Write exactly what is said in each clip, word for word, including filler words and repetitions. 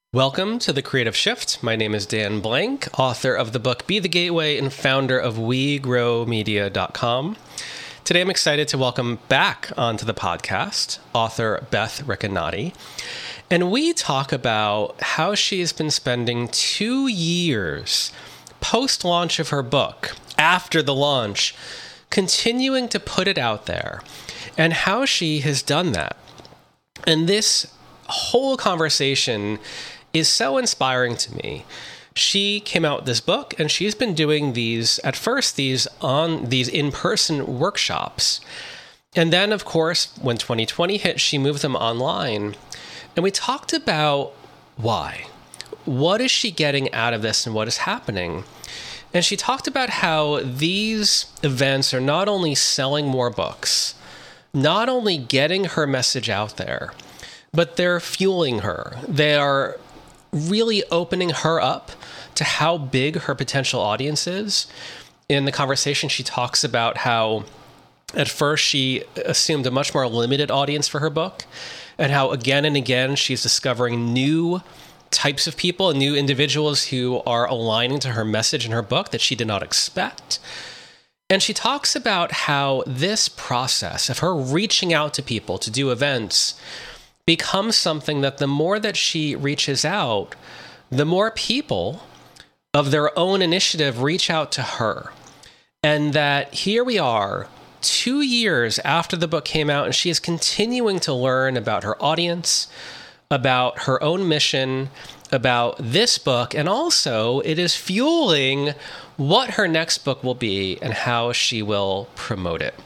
Welcome to The Creative Shift. My name is Dan Blank, author of the book Be the Gateway and founder of we grow media dot com. Today I'm excited to welcome back onto the podcast author Beth Recanati. And we talk about how she has been spending two years post-launch of her book, after the launch, continuing to put it out there, and how she has done that. And this whole conversation is so inspiring to me. She came out with this book and she's been doing these, at first, these on these in-person workshops. And then, of course, when twenty twenty hit, she moved them online. And we talked about why. What is she getting out of this and what is happening? And she talked about how these events are not only selling more books, not only getting her message out there, but they're fueling her. They are really opening her up to how big her potential audience is. In the conversation, she talks about how at first she assumed a much more limited audience for her book, and how again and again she's discovering new types of people and new individuals who are aligning to her message in her book that she did not expect. And she talks about how this process of her reaching out to people to do events becomes something that the more that she reaches out, the more people of their own initiative reach out to her. And that here we are, two years after the book came out, and she is continuing to learn about her audience, about her own mission, about this book, and also it is fueling what her next book will be and how she will promote it.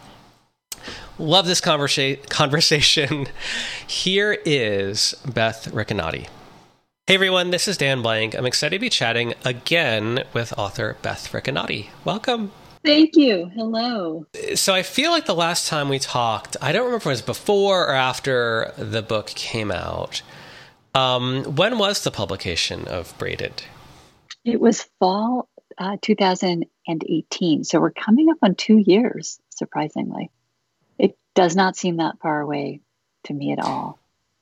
Love this conversa- conversation. Here is Beth Recanati. Hey everyone, this is Dan Blank. I'm excited to be chatting again with author Beth Recanati. Welcome. Thank you. Hello. So I feel like the last time we talked, I don't remember if it was before or after the book came out. Um, when was the publication of Braided? It was fall uh, two thousand eighteen. So we're coming up on two years, surprisingly. It does not seem that far away to me at all.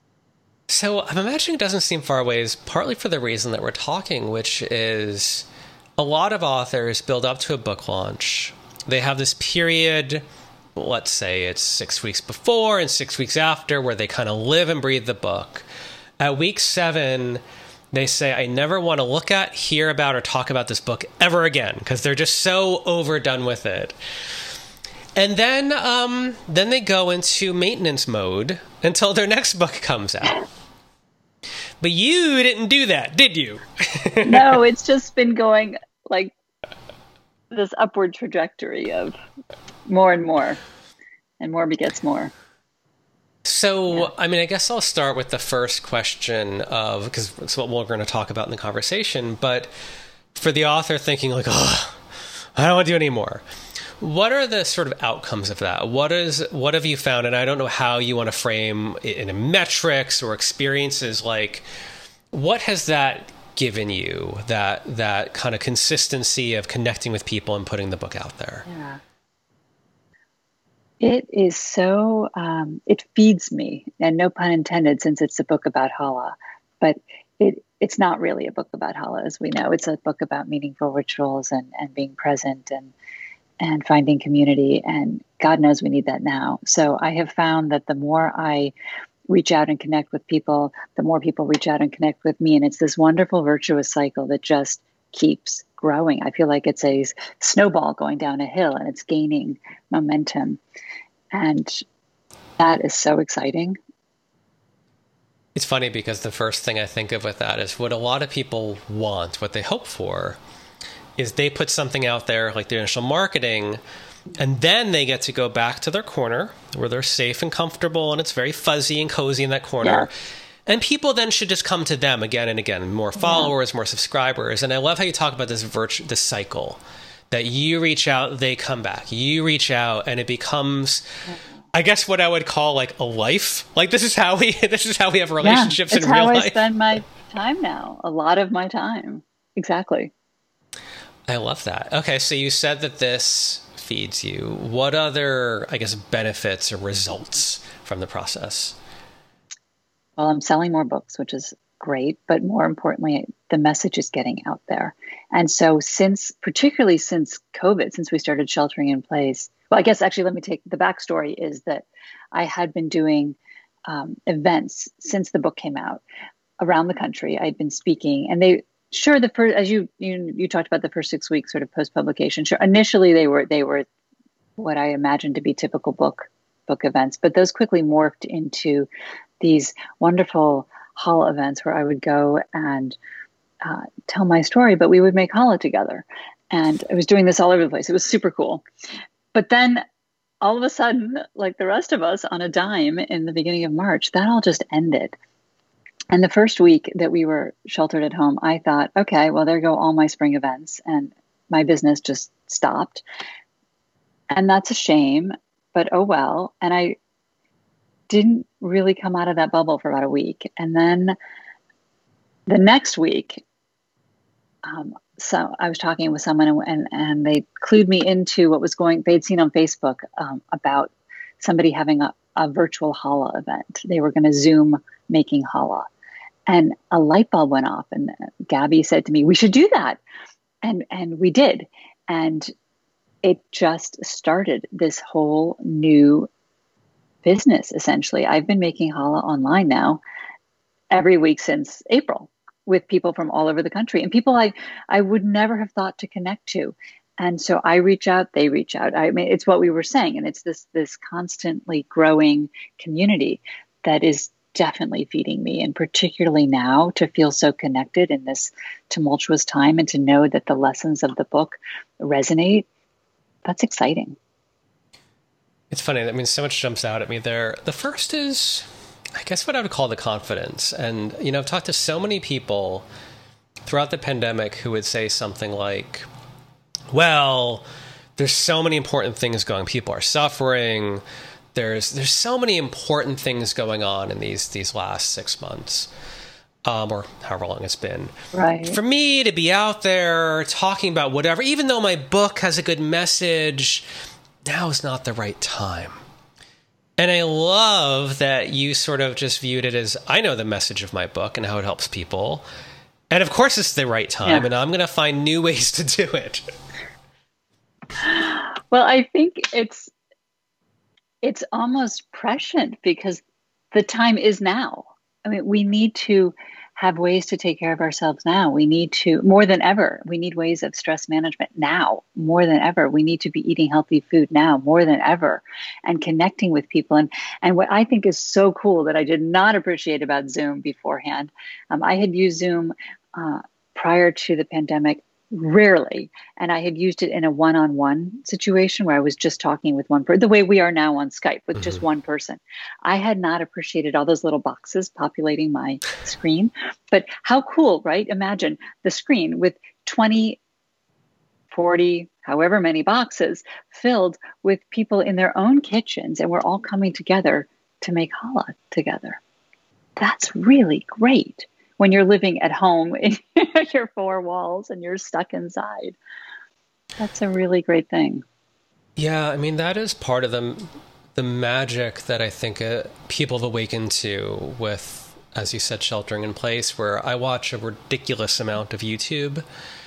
So I'm imagining it doesn't seem far away is partly for the reason that we're talking, which is a lot of authors build up to a book launch. They have this period, let's say it's six weeks before and six weeks after, where they kind of live and breathe the book. At week seven, they say, I never want to look at, hear about, or talk about this book ever again, because they're just so overdone with it. And then um, then they go into maintenance mode until their next book comes out. But you didn't do that, did you? No, it's just been going like this upward trajectory of more and more, and more begets more. So, Yeah. I mean, I guess I'll start with the first question of, because it's what we're going to talk about in the conversation, but for the author thinking like, oh, I don't want to do any more. What are the sort of outcomes of that? What is what have you found? And I don't know how you want to frame it in metrics or experiences. Like, what has that given you? That that kind of consistency of connecting with people and putting the book out there. Yeah. It is so, um, it feeds me, and no pun intended, since it's a book about Hala. But it it's not really a book about Hala, as we know. It's a book about meaningful rituals and, and being present and and finding community, and God knows we need that now. So I have found that the more I reach out and connect with people, the more people reach out and connect with me, and it's this wonderful virtuous cycle that just keeps growing. I feel like it's a snowball going down a hill, and it's gaining momentum, and that is so exciting. It's funny because the first thing I think of with that is what a lot of people want, what they hope for, is they put something out there like their initial marketing, and then they get to go back to their corner where they're safe and comfortable and it's very fuzzy and cozy in that corner. Yeah. And people then should just come to them again and again, more followers, yeah. more subscribers. And I love how you talk about this virtue, this cycle, that you reach out, they come back. You reach out, and it becomes, I guess, what I would call like a life. Like this is how we, this is how we have relationships yeah, it's in real how life. I spend my time now. A lot of my time. Exactly. I love that. Okay, so you said that this feeds you. What other, I guess, benefits or results from the process? Well, I'm selling more books, which is great, but more importantly, the message is getting out there. And so since, particularly since COVID, since we started sheltering in place, well, I guess actually let me take the backstory is that I had been doing um, events since the book came out around the country. I'd been speaking, and they, sure, the first, as you, you, you talked about the first six weeks sort of post-publication, sure, initially they were, they were what I imagined to be typical book, book events, but those quickly morphed into these wonderful challah events where I would go and uh, tell my story, but we would make challah together. And I was doing this all over the place. It was super cool. But then all of a sudden, like the rest of us on a dime in the beginning of March, that all just ended. And the first week that we were sheltered at home, I thought, okay, well, there go all my spring events, and my business just stopped. And that's a shame, but oh well. And I didn't really come out of that bubble for about a week. And then the next week, um, so I was talking with someone, and, and, and they clued me into what was going, they'd seen on Facebook um, about somebody having a, a virtual challah event. They were going to Zoom making challah. And a light bulb went off, and Gabby said to me, we should do that. And, and we did. And it just started this whole new business, essentially. I've been making challah online now every week since April with people from all over the country, and people I, I would never have thought to connect to. And so I reach out, they reach out. I mean, it's what we were saying, and it's this, this constantly growing community that is definitely feeding me, and particularly now to feel so connected in this tumultuous time and to know that the lessons of the book resonate. That's exciting. It's funny. I mean, so much jumps out at me there. The first is, I guess, what I would call the confidence. And, you know, I've talked to so many people throughout the pandemic who would say something like, well, there's so many important things going. People are suffering. There's there's so many important things going on in these these last six months, um, or however long it's been. Right. For me to be out there talking about whatever, even though my book has a good message, now is not the right time. And I love that you sort of just viewed it as, I know the message of my book and how it helps people. And of course it's the right time, yeah. And I'm going to find new ways to do it. Well, I think it's it's almost prescient because the time is now. I mean, we need to have ways to take care of ourselves now. We need to, more than ever, we need ways of stress management now, more than ever. We need to be eating healthy food now, more than ever, and connecting with people. And, and what I think is so cool that I did not appreciate about Zoom beforehand, um, I had used Zoom uh, prior to the pandemic rarely, and I had used it in a one-on-one situation where I was just talking with one person, the way we are now on Skype with mm-hmm. just one person. I had not appreciated all those little boxes populating my screen, but how cool, right? Imagine the screen with twenty, forty, however many boxes filled with people in their own kitchens, and we're all coming together to make challah together. That's really great. When you're living at home in your four walls and you're stuck inside. That's a really great thing. Yeah, I mean, that is part of the, the magic that I think uh, people have awakened to with, as you said, sheltering in place, where I watch a ridiculous amount of YouTube.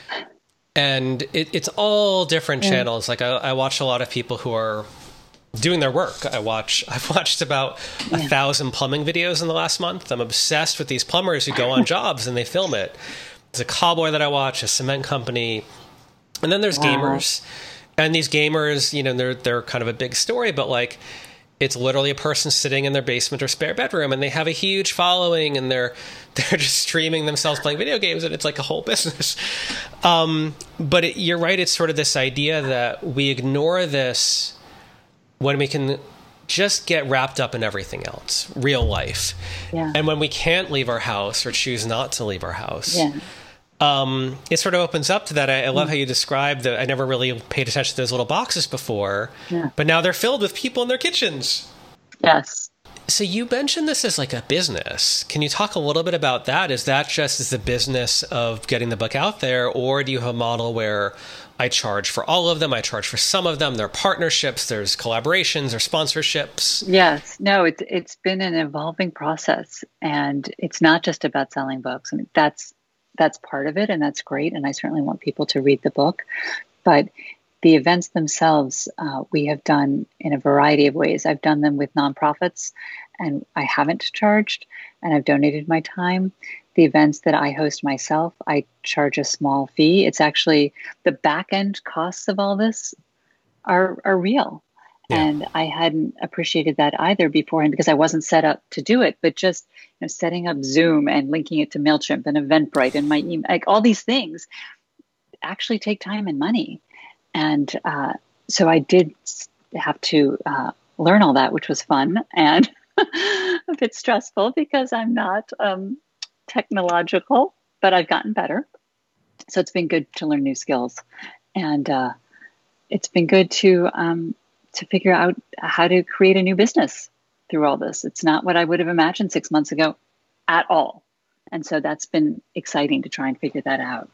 And it, it's all different yeah. channels. Like I, I watch a lot of people who are doing their work. I watch, I've watched about a yeah. thousand plumbing videos in the last month. I'm obsessed with these plumbers who go on jobs and they film it. There's a cowboy that I watch, a cement company. And then there's wow. gamers. And these gamers, you know, they're, they're kind of a big story, but like, it's literally a person sitting in their basement or spare bedroom, and they have a huge following, and they're, they're just streaming themselves playing video games, and it's like a whole business. Um, but it, you're right. It's sort of this idea that we ignore this when we can just get wrapped up in everything else, real life. Yeah. And when we can't leave our house or choose not to leave our house, yeah. um, it sort of opens up to that. I, I love mm. how you described that. I never really paid attention to those little boxes before, yeah. but now they're filled with people in their kitchens. Yes. So you mentioned this as like a business. Can you talk a little bit about that? Is that just as the business of getting the book out there, or do you have a model where I charge for all of them, I charge for some of them, there are partnerships, there's collaborations or sponsorships? Yes. No, it's it's been an evolving process, and it's not just about selling books. I mean, that's that's part of it, and that's great, and I certainly want people to read the book. But the events themselves, uh, we have done in a variety of ways. I've done them with nonprofits, and I haven't charged, and I've donated my time. The events that I host myself, I charge a small fee. It's actually the back end costs of all this are are real. Yeah. And I hadn't appreciated that either beforehand because I wasn't set up to do it. But just you know, setting up Zoom and linking it to MailChimp and Eventbrite and my email, like all these things actually take time and money. And uh, so I did have to uh, learn all that, which was fun and a bit stressful because I'm not um, technological, but I've gotten better. So it's been good to learn new skills. And uh, it's been good to um, to figure out how to create a new business through all this. It's not what I would have imagined six months ago at all. And so that's been exciting to try and figure that out.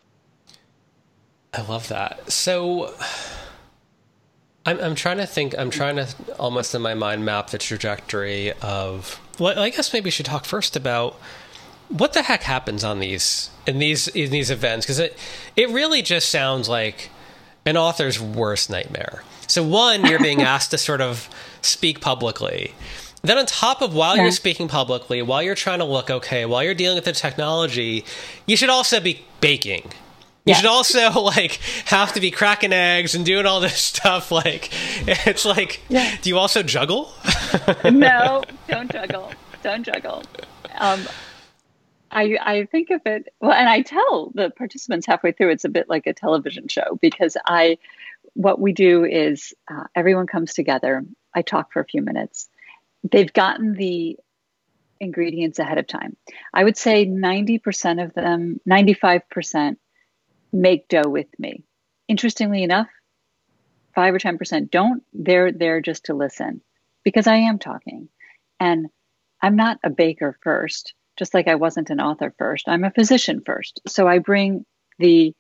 I love that. So I'm, I'm trying to think, I'm trying to almost in my mind map the trajectory of, well, I guess maybe we should talk first about what the heck happens on these, in these, in these events. Cause it, it really just sounds like an author's worst nightmare. So one, you're being asked to sort of speak publicly. Then on top of while yeah. you're speaking publicly, while you're trying to look okay, while you're dealing with the technology, you should also be baking. You yeah. should also like have to be cracking eggs and doing all this stuff. Like, it's like, yeah. do you also juggle? No, don't juggle. Don't juggle. Um, I I think of it, well, and I tell the participants halfway through, it's a bit like a television show because I, what we do is uh, everyone comes together. I talk for a few minutes. They've gotten the ingredients ahead of time. I would say ninety percent of them, ninety-five percent make dough with me. Interestingly enough, five or ten percent don't. They're there just to listen because I am talking. And I'm not a baker first, just like I wasn't an author first. I'm a physician first. So I bring the,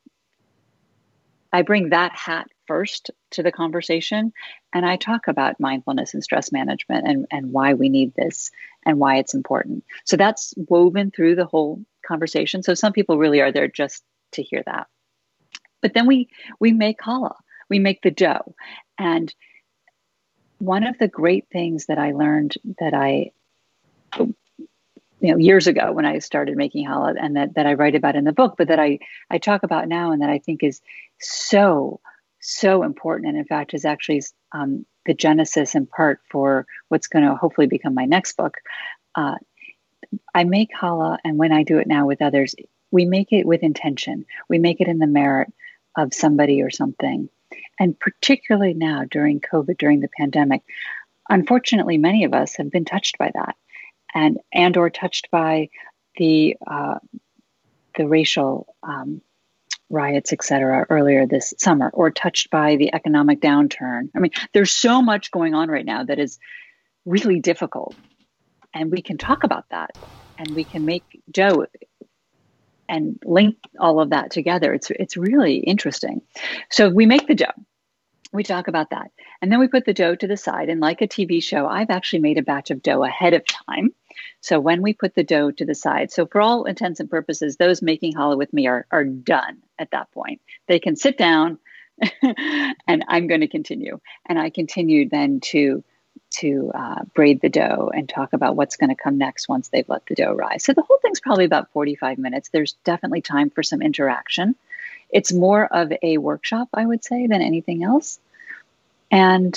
I bring that hat first to the conversation. And I talk about mindfulness and stress management and, and why we need this and why it's important. So that's woven through the whole conversation. So some people really are there just to hear that. But then we we make challah, we make the dough. And one of the great things that I learned that I, you know, years ago when I started making challah and that, that I write about in the book, but that I, I talk about now and that I think is so, so important. And in fact, is actually um, the genesis in part for what's going to hopefully become my next book. Uh, I make challah, and when I do it now with others, we make it with intention. We make it in the merit of somebody or something. And particularly now during COVID, during the pandemic, unfortunately, many of us have been touched by that and, and or touched by the, uh, the racial um, riots, et cetera, earlier this summer, or touched by the economic downturn. I mean, there's so much going on right now that is really difficult. And we can talk about that and we can make dough and link all of that together. It's it's really interesting. So we make the dough. We talk about that. And then we put the dough to the side. And like a T V show, I've actually made a batch of dough ahead of time. So when we put the dough to the side, so for all intents and purposes, those making challah with me are, are done at that point. They can sit down and I'm going to continue. And I continue then to to uh, braid the dough and talk about what's going to come next once they've let the dough rise. So the whole thing's probably about forty-five minutes. There's definitely time for some interaction. It's more of a workshop, I would say, than anything else. And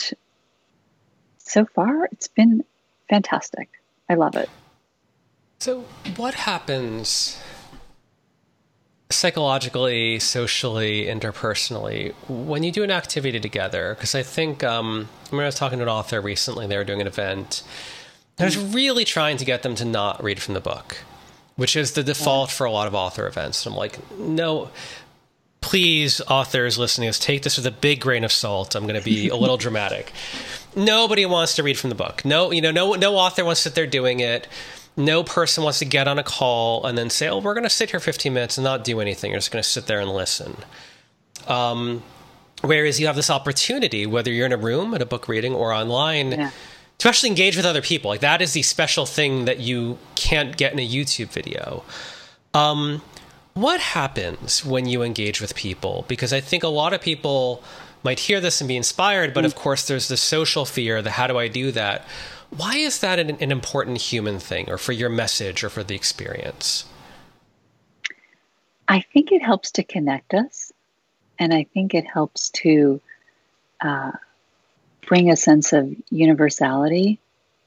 so far, it's been fantastic. I love it. So what happens psychologically, socially, interpersonally, when you do an activity together? Because I think, um, when I was talking to an author recently, they were doing an event. I was really trying to get them to not read from the book, which is the default for a lot of author events. And I'm like, no, please, authors listening to this, take this with a big grain of salt. I'm going to be a little dramatic. nobody wants to read from the book. No, you know, no, no author wants to sit there doing it. No person wants to get on a call and then say, oh, we're going to sit here fifteen minutes and not do anything. You're just going to sit there and listen. Um, whereas you have this opportunity, whether you're in a room at a book reading or online, yeah. to actually engage with other people. Like that is the special thing that you can't get in a YouTube video. Um, what happens when you engage with people? Because I think a lot of people might hear this and be inspired, but mm. of course there's the social fear, the how do I do that? Why is that an, an important human thing, or for your message or for the experience? I think it helps to connect us. And I think it helps to uh, bring a sense of universality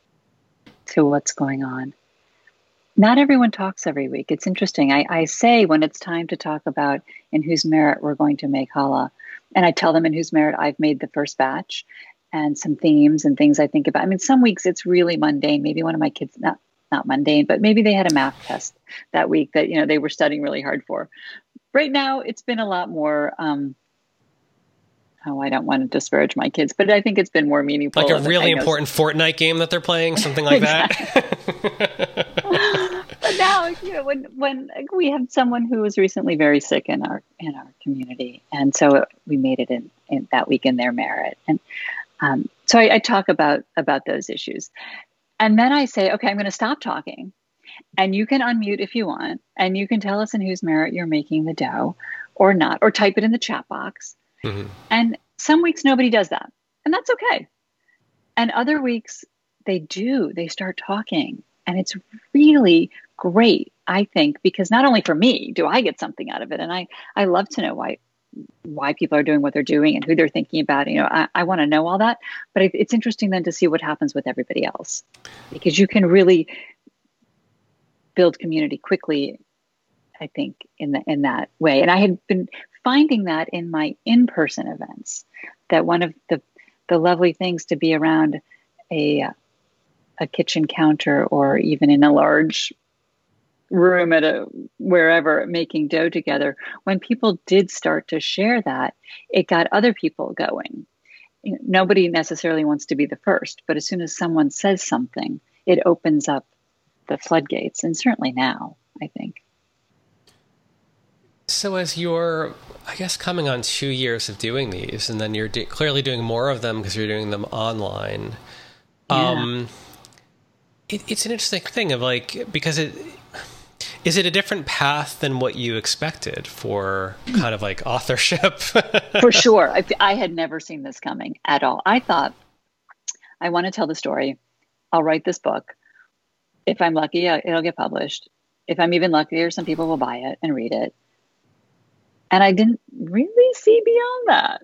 to what's going on. Not everyone talks every week. It's interesting. I, I say when it's time to talk about in whose merit we're going to make challah, and I tell them in whose merit I've made the first batch, and some themes and things I think about. I mean, some weeks it's really mundane. Maybe one of my kids, not not mundane, but maybe they had a math test that week that, you know, they were studying really hard for. Right now, it's been a lot more, um, oh, I don't want to disparage my kids, but I think it's been more meaningful. Like a really important Fortnite game that they're playing, something like that. But now, you know, when when we have someone who was recently very sick in our in our community, and so we made it in, in that week in their merit, and um, so I, I talk about about those issues, and then I say, okay, I'm going to stop talking, and you can unmute if you want, and you can tell us in whose merit you're making the dough, or not, or type it in the chat box. Mm-hmm. And some weeks nobody does that, and that's okay. And other weeks they do. They start talking, and it's really great, I think, because not only for me do I get something out of it, and I, I love to know why why people are doing what they're doing and who they're thinking about. You know, I, I want to know all that, but it, it's interesting then to see what happens with everybody else, because you can really build community quickly, I think, in the in that way. And I had been finding that in my in-person events, that one of the the lovely things to be around a a kitchen counter or even in a large room at a wherever making dough together, when people did start to share that, it got other people going. You know, nobody necessarily wants to be the first, but as soon as someone says something, it opens up the floodgates. And certainly now, I think. So as you're, I guess, coming on two years of doing these, and then you're de- clearly doing more of them because you're doing them online. Yeah. Um, it, it's an interesting thing of like, because it, is it a different path than what you expected for kind of like authorship? For sure. I, I had never seen this coming at all. I thought, I want to tell the story. I'll write this book. If I'm lucky, it'll get published. If I'm even luckier, some people will buy it and read it. And I didn't really see beyond that.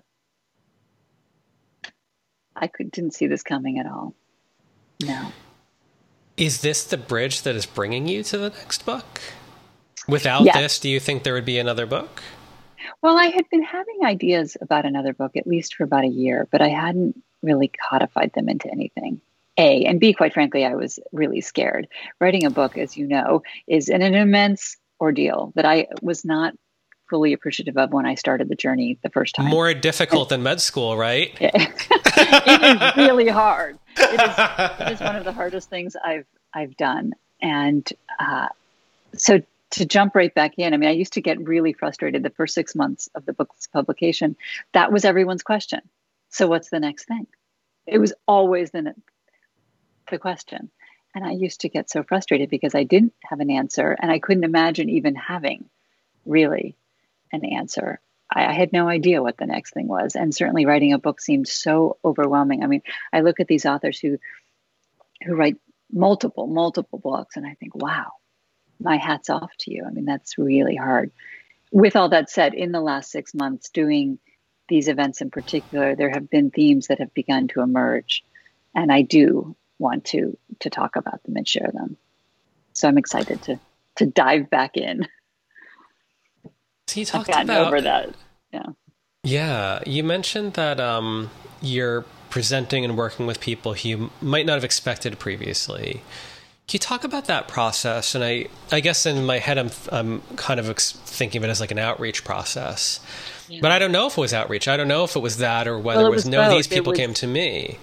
I could, didn't see this coming at all. No. Is this the bridge that is bringing you to the next book? Without yes. this, do you think there would be another book? Well, I had been having ideas about another book, at least for about a year, but I hadn't really codified them into anything. A, and B, quite frankly, I was really scared. Writing a book, as you know, is an, an immense ordeal that I was not fully appreciative of when I started the journey the first time. More difficult and, than med school, right? It is really hard. It is, it is one of the hardest things I've I've done. And uh, so to jump right back in, I mean, I used to get really frustrated the first six months of the book's publication. That was everyone's question. So what's the next thing? It was always the, the question. And I used to get so frustrated because I didn't have an answer, and I couldn't imagine even having really an answer. I, I had no idea what the next thing was. And certainly writing a book seemed so overwhelming. I mean, I look at these authors who who write multiple, multiple books, and I think, wow, my hat's off to you. I mean, that's really hard. With all that said, in the last six months, doing these events in particular, there have been themes that have begun to emerge. And I do want to to talk about them and share them. So I'm excited to to dive back in. So you talked I've gotten about over that. Yeah. Yeah. You mentioned that um, you're presenting and working with people who you might not have expected previously. Can you talk about that process? And I, I guess in my head, I'm, I'm kind of ex- thinking of it as like an outreach process. Yeah. But I don't know if it was outreach. I don't know if it was that or whether well, it it was, was no, both. these people was, came to me.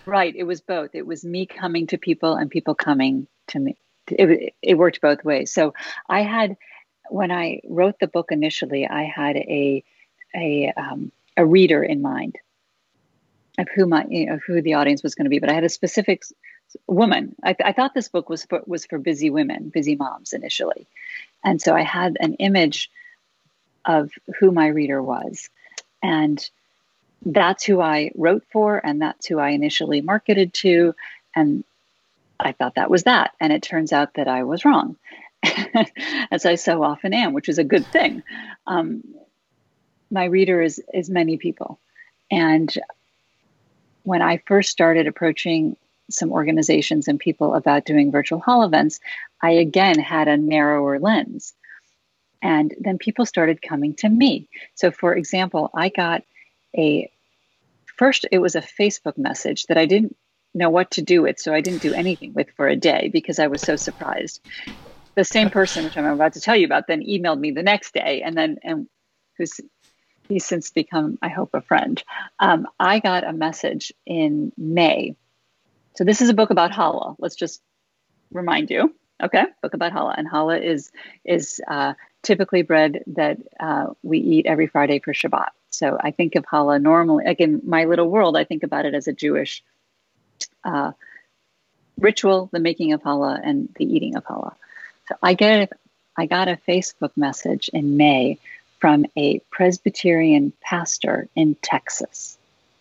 Right. It was both. It was me coming to people and people coming to me. It, it worked both ways. So I had, when I wrote the book initially, I had a a um, a reader in mind of who my you know, of who the audience was going to be. But I had a specific woman. I, I thought this book was for, was for busy women, busy moms initially, and so I had an image of who my reader was, and that's who I wrote for, and that's who I initially marketed to, and I thought that was that. And it turns out that I was wrong, as I so often am, which is a good thing. Um, my reader is is many people. And when I first started approaching some organizations and people about doing virtual hall events, I again had a narrower lens. And then people started coming to me. So for example, I got a, first it was a Facebook message that I didn't know what to do with. So I didn't do anything with for a day because I was so surprised. The same person, which I'm about to tell you about, then emailed me the next day, and then, and who's, he's since become, I hope, a friend. Um, I got a message in May. So this is a book about challah. Let's just remind you. Okay, book about challah. And challah is, is uh, typically bread that uh, we eat every Friday for Shabbat. So I think of challah normally, like in my little world, I think about it as a Jewish uh, ritual, the making of challah and the eating of challah. So I get, I got a Facebook message in May from a Presbyterian pastor in Texas.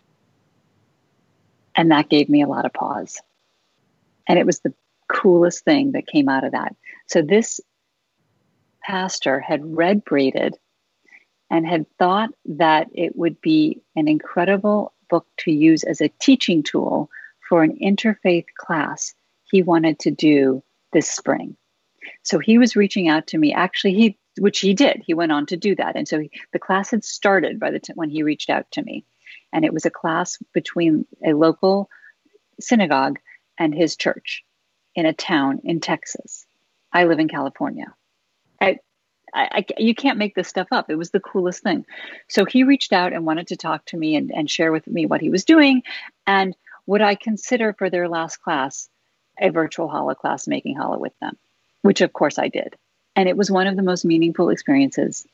And that gave me a lot of pause. And it was the coolest thing that came out of that. So this pastor had red braided and had thought that it would be an incredible book to use as a teaching tool for an interfaith class he wanted to do this spring. So he was reaching out to me. Actually, he, which he did, he went on to do that. And so he, the class had started by the time when he reached out to me. And it was a class between a local synagogue and his church in a town in Texas. I live in California. I, I, I, you can't make this stuff up. It was the coolest thing. So he reached out and wanted to talk to me and, and share with me what he was doing. And would I consider for their last class a virtual challah class, making challah with them, which of course I did. And it was one of the most meaningful experiences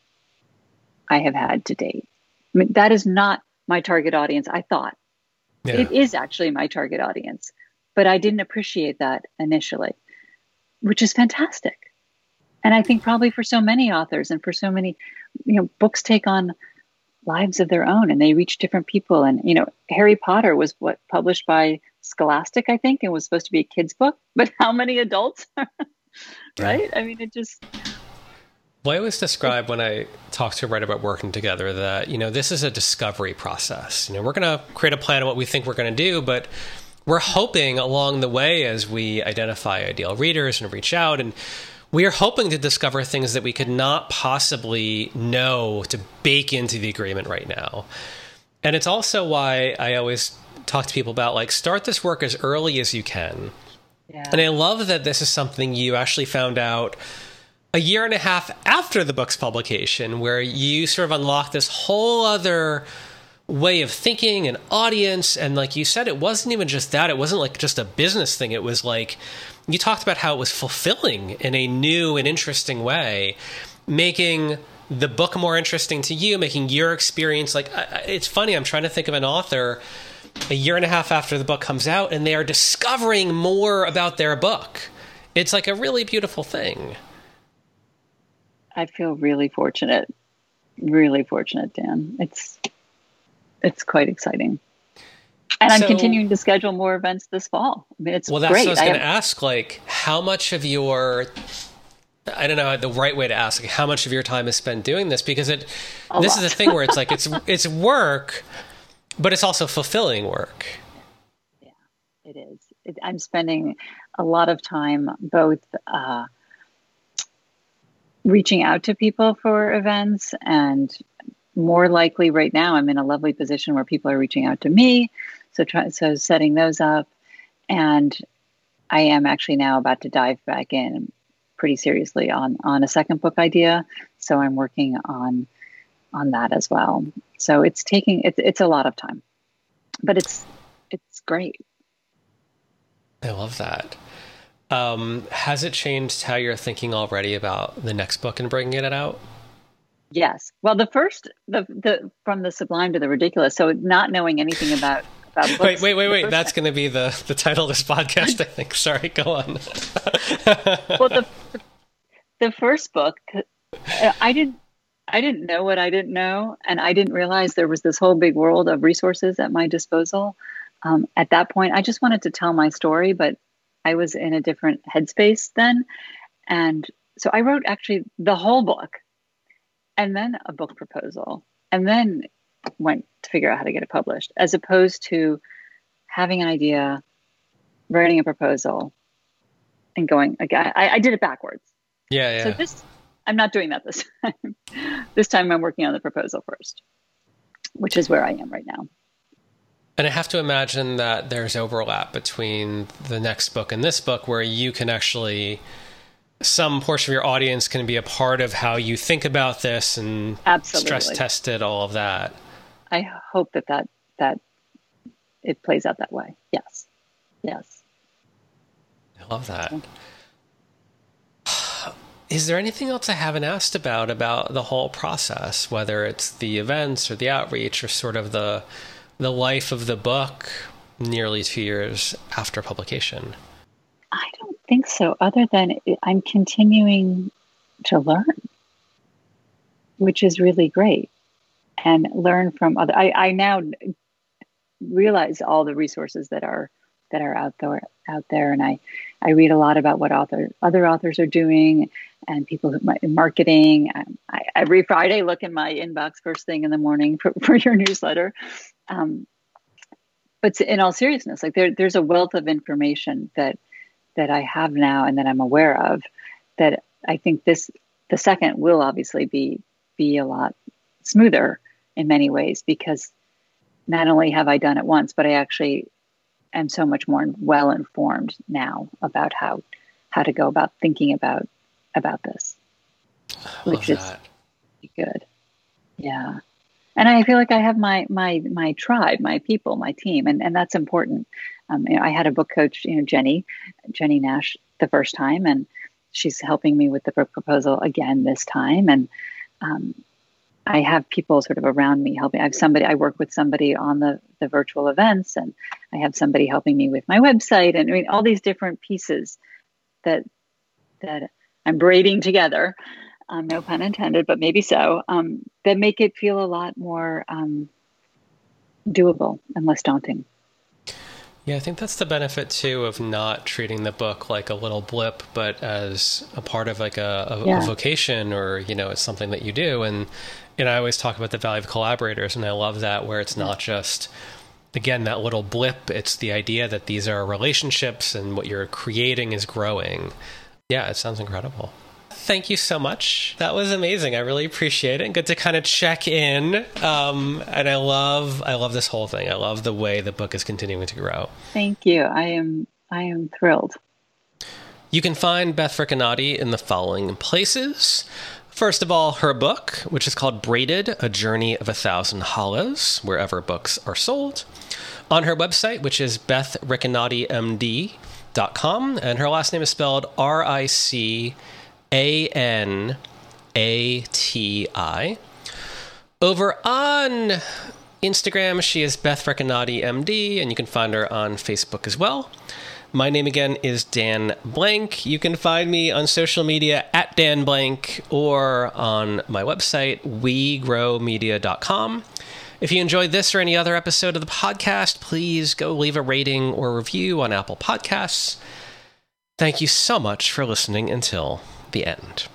I have had to date. I mean, that is not my target audience, I thought. Yeah. It is actually my target audience, but I didn't appreciate that initially, which is fantastic. And I think probably for so many authors and for so many, you know, books take on lives of their own and they reach different people. And, you know, Harry Potter was what published by Scholastic, I think, and was supposed to be a kid's book, but how many adults? Right? I mean, it just... Well, I always describe when I talk to a writer about working together that, you know, this is a discovery process. You know, we're going to create a plan of what we think we're going to do, but we're hoping along the way as we identify ideal readers and reach out, and we are hoping to discover things that we could not possibly know to bake into the agreement right now. And it's also why I always talk to people about, like, start this work as early as you can. Yeah. And I love that this is something you actually found out a year and a half after the book's publication, where you sort of unlocked this whole other way of thinking and audience. And like you said, it wasn't even just that. It wasn't like just a business thing. It was like, you talked about how it was fulfilling in a new and interesting way, making the book more interesting to you, making your experience, like, it's funny, I'm trying to think of an author a year and a half after the book comes out, and they are discovering more about their book. It's like a really beautiful thing. I feel really fortunate, really fortunate, Dan. It's it's quite exciting. And so, I'm continuing to schedule more events this fall. I mean, it's well, that's great. what I was going to ask, like, how much of your, I don't know the right way to ask, like, how much of your time is spent doing this? Because it, a this lot. Is a thing where it's like, it's it's work, but it's also fulfilling work. Yeah, it is. It, I'm spending a lot of time both uh, reaching out to people for events, and more likely right now I'm in a lovely position where people are reaching out to me. So try, so setting those up. And I am actually now about to dive back in pretty seriously on, on a second book idea. So I'm working on on that as well. So it's taking, it's it's a lot of time, but it's it's great. I love that. Um, has it changed how you're thinking already about the next book and bringing it out? Yes. Well, the first, the the from the sublime to the ridiculous. So not knowing anything about about books. Wait, wait, wait, wait. That's going to be the the title of this podcast, I think. Sorry, go on. Well, the the first book, I didn't I didn't know what I didn't know, and I didn't realize there was this whole big world of resources at my disposal. Um, at that point, I just wanted to tell my story, but I was in a different headspace then, and so I wrote actually the whole book, and then a book proposal, and then went to figure out how to get it published, as opposed to having an idea, writing a proposal, and going again. I, I did it backwards. Yeah, yeah. So this, I'm not doing that this time. This time I'm working on the proposal first, which is where I am right now. And I have to imagine that there's overlap between the next book and this book, where you can actually, some portion of your audience can be a part of how you think about this and Absolutely. Stress test it, all of that. I hope that, that that it plays out that way. Yes. Yes. I love that. Is there anything else I haven't asked about, about the whole process, whether it's the events or the outreach or sort of the the life of the book nearly two years after publication? I don't think so, other than I'm continuing to learn, which is really great, and learn from other. I, I now realize all the resources that are that are out there out there, and I, I read a lot about what author other authors are doing, and people who might in marketing. I, every Friday, look in my inbox first thing in the morning for, for your newsletter. Um, but in all seriousness, like there, there's a wealth of information that that I have now and that I'm aware of, that I think this the second will obviously be be a lot smoother in many ways, because not only have I done it once, but I actually am so much more well informed now about how how to go about thinking about about this, which is good. Yeah. And I feel like I have my my my tribe, my people, my team, and, and that's important. Um, you know, I had a book coach, you know, Jenny, Jenny Nash, the first time, and she's helping me with the book proposal again this time. And um, I have people sort of around me helping. I have somebody, I work with somebody on the the virtual events, and I have somebody helping me with my website, and I mean all these different pieces that that I'm braiding together. Um, no pun intended, but maybe so, um, that make it feel a lot more um, doable and less daunting. Yeah, I think that's the benefit, too, of not treating the book like a little blip, but as a part of like a, a, yeah. a vocation, or, you know, it's something that you do. And, and I always talk about the value of collaborators, and I love that, where it's not just, again, that little blip. It's the idea that these are relationships and what you're creating is growing. Yeah, it sounds incredible. Thank you so much. That was amazing. I really appreciate it. Good to kind of check in. Um, and I love, I love this whole thing. I love the way the book is continuing to grow. Thank you. I am, I am thrilled. You can find Beth Recanati in the following places. First of all, her book, which is called Braided, A Journey of a Thousand Hollows, wherever books are sold. On her website, which is beth recanati m d dot com. And her last name is spelled R I C A N A T I. Over on Instagram, she is Beth Recanati M D, and you can find her on Facebook as well. My name again is Dan Blank. You can find me on social media at Dan Blank, or on my website, we grow media dot com. If you enjoyed this or any other episode of the podcast, please go leave a rating or review on Apple Podcasts. Thank you so much for listening until the end.